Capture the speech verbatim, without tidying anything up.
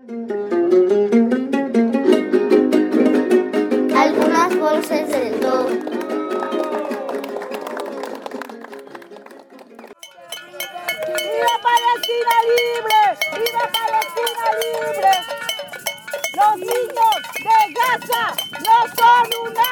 Algunas voces del do. ¡Viva Palestina libre! ¡Viva Palestina libre! Los niños de Gaza no son una